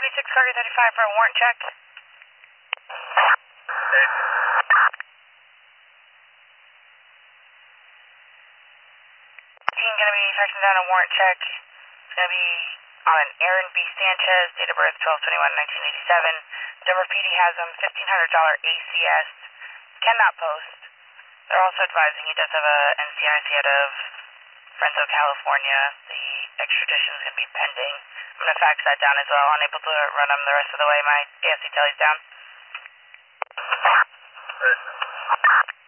26 Cargo 35 for a warrant check. Team going to be tracking down a warrant check. It's going to be on an Aaron B. Sanchez, date of birth 12/21/1987. Denver PD has him $1,500 ACS. Cannot post. They're also advising he does have a NCIC out of Fresno, California. The extradition is going to be pending. I'm going to fax that down as well. Unable to run him the rest of the way. My ASC tally's down.